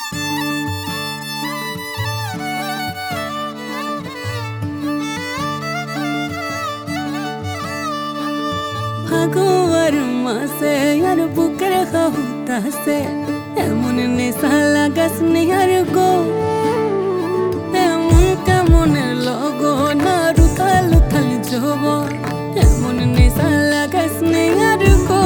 ভাগোয়ার মাসে আর বুকের হাহুতাসে এমন নেশা লাগাসনি আর গো এমন কেমনের লগো না রুথাল উথাল জব এমন নেশা লাগাসনি আর গো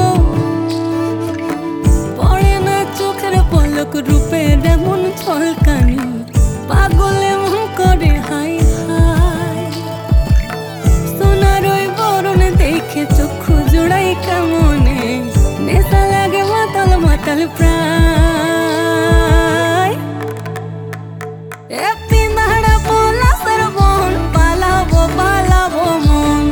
পড়ে না চোখের পলক রূপের এমন ছলকানি পাগল এমন করে হাই হাই সোনার ওই বরণ দেখে চক্ষু জোড়াই কেমনে নেশা লাগে মাতাল মাতাল প্রায় এ পিন্দাড়া পলাশের বন পালাবো পালাবো মন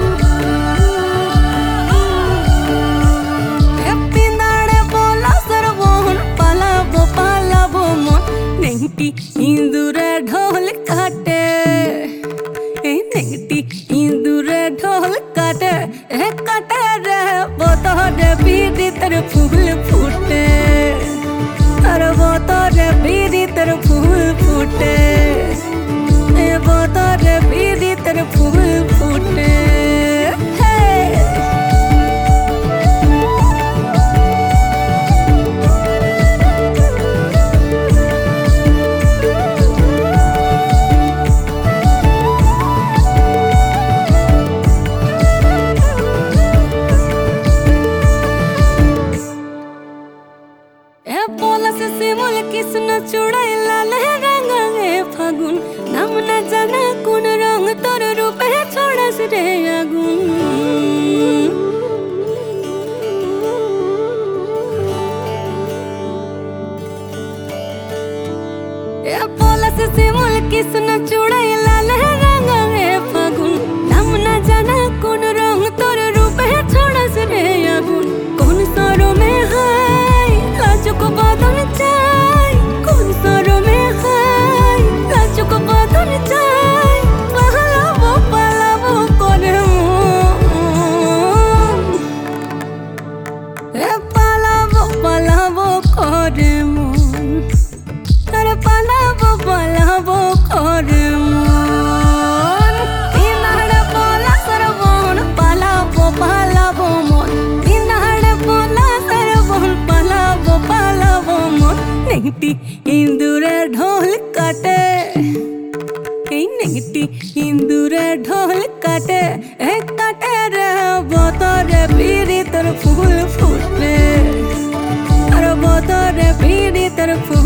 এ পিন্দাড়া পলাশের বন পালাবো পালাবো মন নেংটি ইঁদুরে ঢোল কাটে এই নেংটি ইঁদুরে ঢোল কাটে এ কাটে রে বতরে বিরিতের ফুল ফুটে আর বতরে বিরিতের ফুল ফুটে এ বতরে বিরিতের ফুল ফুটে পলাশে শিমুল কৃষ্ণ চূড়াই লাল রাঙা ফাগুন নাম না জানা কোন রং তোর রূপে ছড়াস রে আগুন পলাশে শিমুল কৃষ্ণ চূড়াই লাল রাঙা ফাগুন নাম না জানা কোন রং তোর রূপে ছড়াস রে আগুন কোন সরমে হাই লাজুক বাদন চাই কোন সরমে হাই লাজুক বাদন চাই পালাবো পালাবো করে মন এ পালাবো পালাবো করে মন আরে পালাবো পালাবো করে মন পিনাড়ে পলাশের বন পালাবো পালাবো মন পিনাড়ে পলাশের বন পালাবো পালাবো মন নেংটি ইঁদুরে ঢোল কাটে এই নেংটি ইঁদুরে ঢোল কাটে এ কাটে রে বতরে বিরিতের ফুল ফুটে আর বতরে বিরিতের ফুল